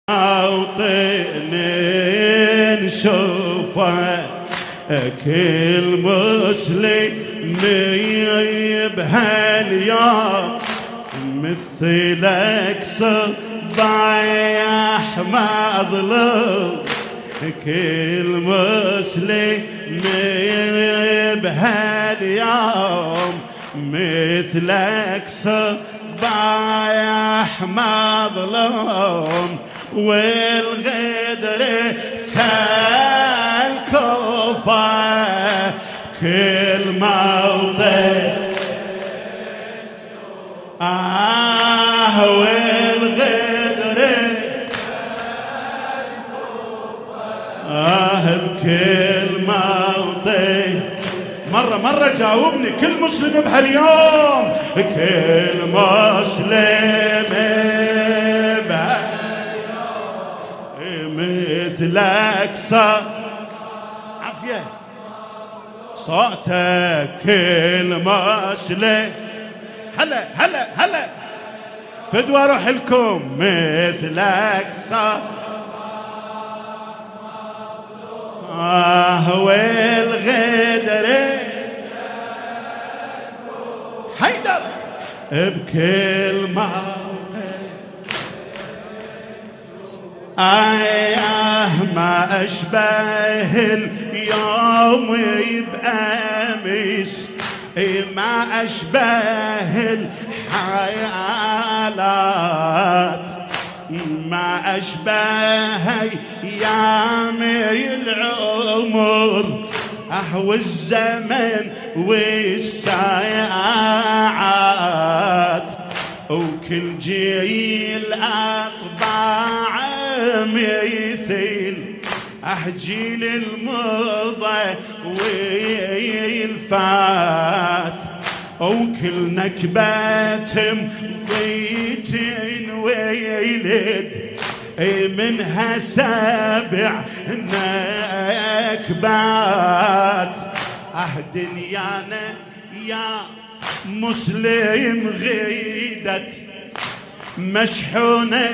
موطن نشوفه كل مسلم بهاليوم مثلك صبايح مظلوم كل مسلم بهاليوم مثلك صبايح مظلوم والغدر تالكوفة كل موضع والغدر بكل موضع مرة جاوبني كل مسلم بهاليوم كل مسلم مثلك صار عافية صوتك كل مسلم هلا فدوى روح لكم مثلك صار والغدر حيدر بكل موقع ما أشبه اليوم بأمس ما أشبه الحيالات ما أشبه أيام العمر والزمن والساعات وكل جيل أطباع مثل جيل المضى والفات وكل نكبة مضيت ويلد منها 7 نكبات دنيانا يا مسلم غيدت مشحونة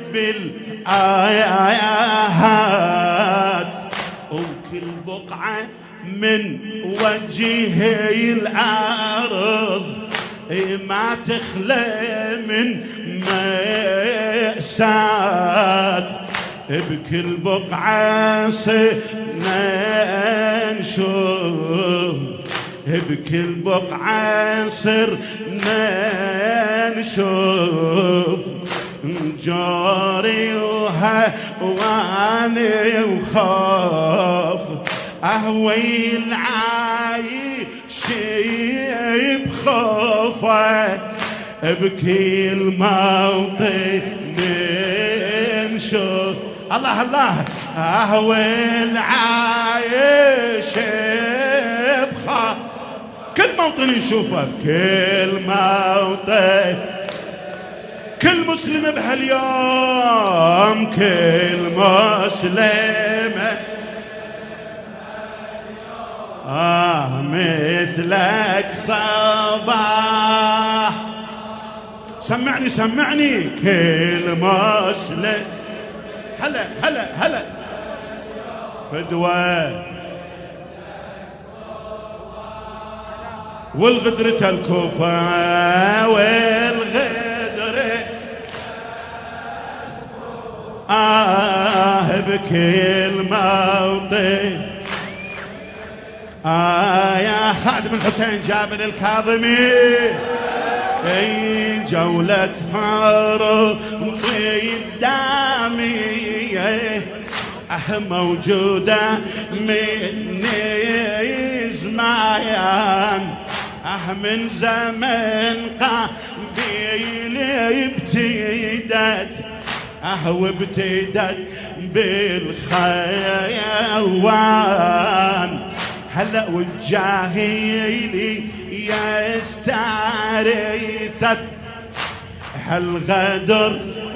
بالآيات وكل بقعة من وجه الأرض ما تخلى من مأساة بكل بقعة صرنا نشوف بكل بقعة صرنا نشوف جاري وهواني وخاف أهوي العايش بخوفه بكل موطن نشوف الله أهوي العايش بخوف كل موطن نشوفه بكل موطن كل مسلم بهاليوم كل مسلم مثلك صباح سمعني كل مسلم هلا فدوى والغدرة الكوفة والغدر بكل موطن يا خادم الحسين جابر الكاظمي جولة حرب قدامي موجودة من زمان من زمن قبيل ابتدت وابتدت بالخيوان هلا والجاهلي يستعرثت هالغدر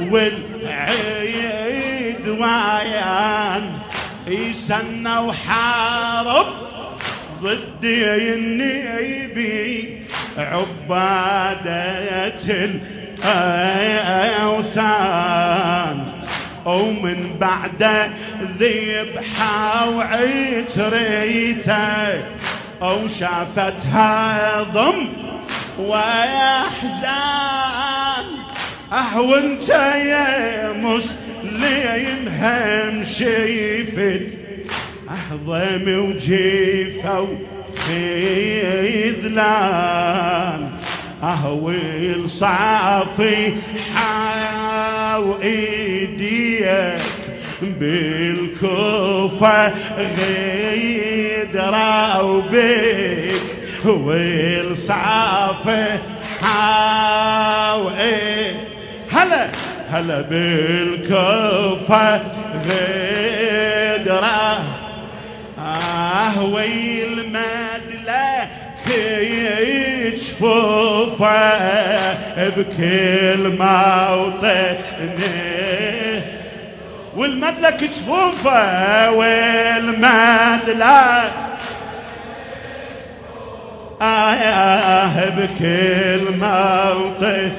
والعدوان يسنى وحارب ضد النبي عبادة الأوثان ومن بعده ذبحة وعتريته أو شافتها ضم ويحزن وانت يا مسلم هم شيفت ضم وجيفة وخذلان والصافي حاو ايديك بالكوفة غيدرة وبيك والصافي حاو هلا بالكوفة غيدرة والمدلة جفوفه بكل موطن والمدلك جفوفه والمدلك بكل موطن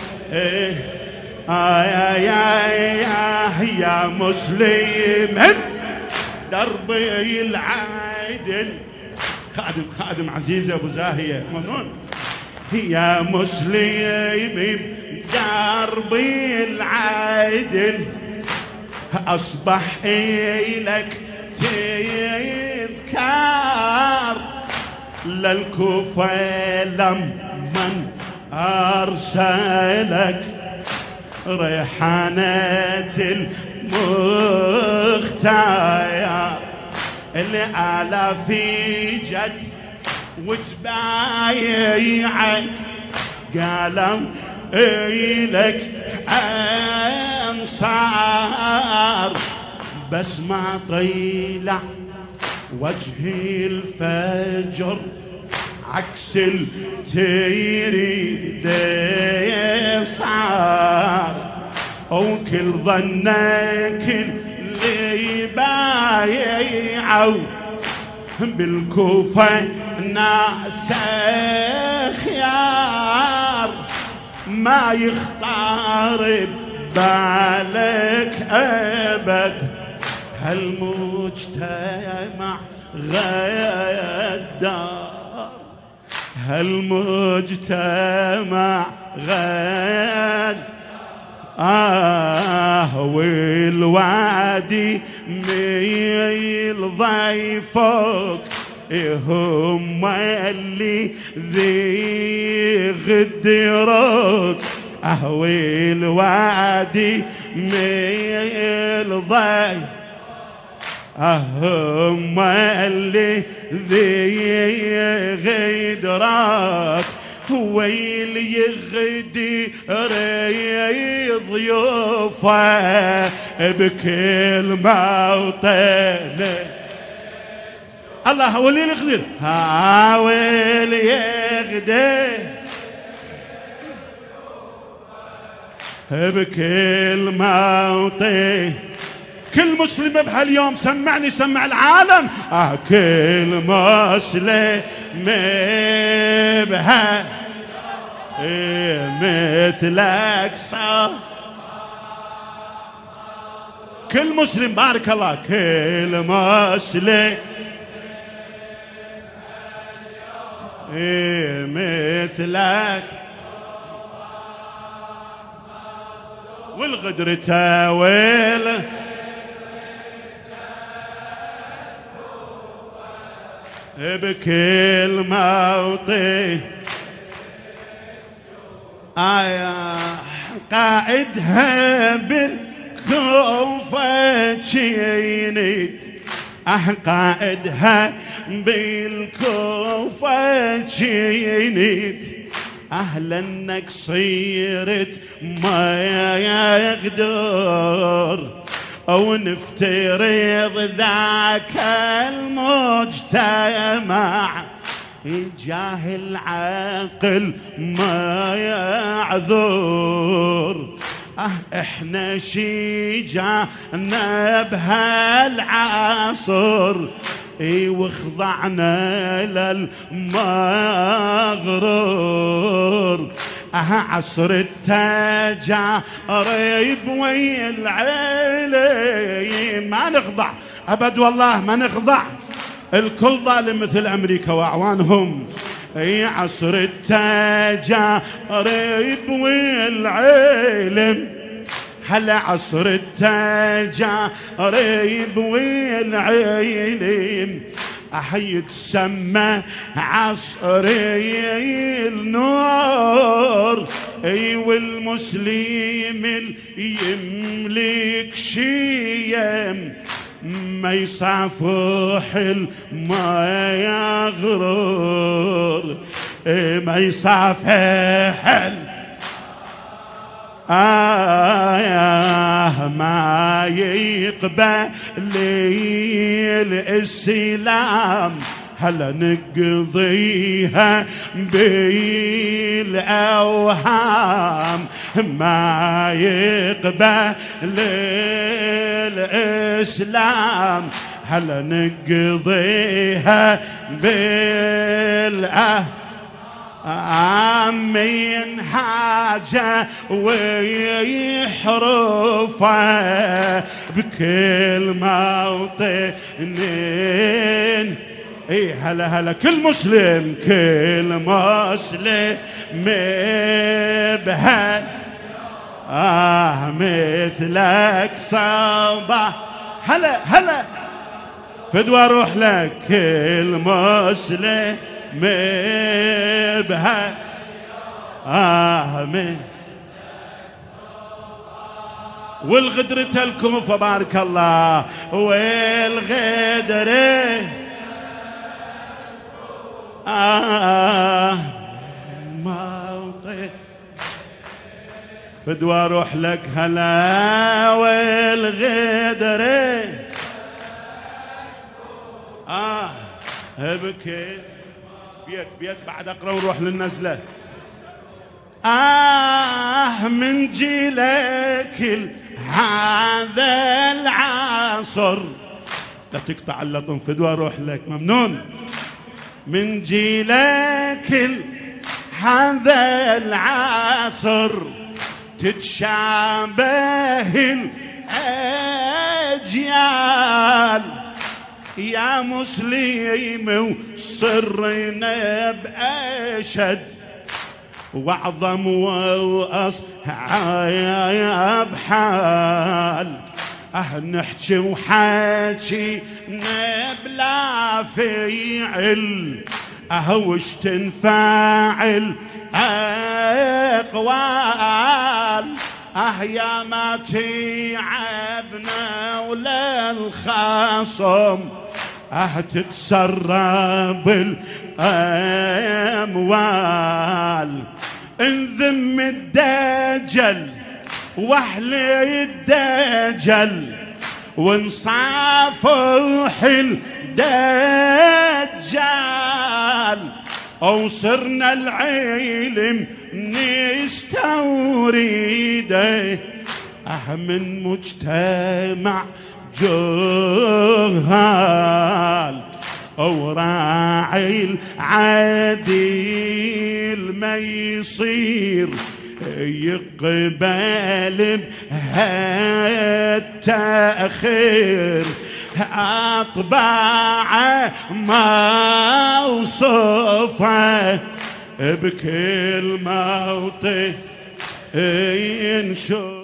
يا مسلم دربي العدل خادم عزيز ابو زاهيه ممنون يا مسلم دربي العدل اصبح إلك تذكار للكوفة لمن ارسلك ريحانة المختار اللي على في جد وتبايعك قالوا إلك أنصار بس ما طيلع وجه الفجر عكس التيري صار وكل ظنك اللي بايعوا بالكوفة ناس خيار ما يختار ببالك أبد هالمجتمع غدار هالمجتمع والوادي ميل ضيفك هم اللي ذي غدرك والوادي ميل ضيفك هم اللي ذي غدرك هو اللي يغدي ضيوفه بكل موطن الله هو اللي يغدر هو اللي يغدي بكل موطن كل مسلم بهاليوم سمعني سمع العالم كل مسلم بها مثلك صار كل مسلم بارك الله كل مسلم مثلك والغدر تاويل بكل موطن قائدها بالكوفة شينت قائدها بالكوفة شينت لأنك صيرت ما يقدر أو نفترض ذاك المجتمع الجاهل عاقل ما يعذر احنا شجعنا بهالعصر وخضعنا للمغرور عصر التجارب والعلم. ما نخضع أبد والله ما نخضع، الكل ظالم مثل أمريكا وأعوانهم. عصر التجارب والعلم، هلا عصر التجارب والعلم، يتسمى عصر النور. والمسلم اللي يملك شيم ما يصافح ما يغرر، ما يصافح ما يقبل الإسلام. هلا نقضيها بالأوهام، ما يقبل الإسلام. هلا نقضيها من حاجة ويحرفه بكل موطن. هلا كل مسلم بها مثلك صباح. هلا فدوى روح لك كل مسلم بها والغدرة الكوفة بارك الله والغدرة فدوى روح لك هلا والغدرة بكي بيت بعد اقرا ونروح للنزله. من جيلك هذا العصر، لا تقطع اللطم فدوى روح لك ممنون. من جيلك هذا العصر تتشابه الأجيال. يا مسلم وصرنا بأشد وأعظم وأصعب حال. نحكي وحاكينا بلا فيعل، وش تنفعل أقوال. يا ما تعبنا ولا الخصم تتسرب الأموال. انذم الدجل واحلي الدجل ونصافح الدجال. وصرنا العلم نستورده من مجتمع جهال. وراعي العديل ما يصير يقبل بهالتأخير. أطباع ما وصفه بكل موطن ينشر.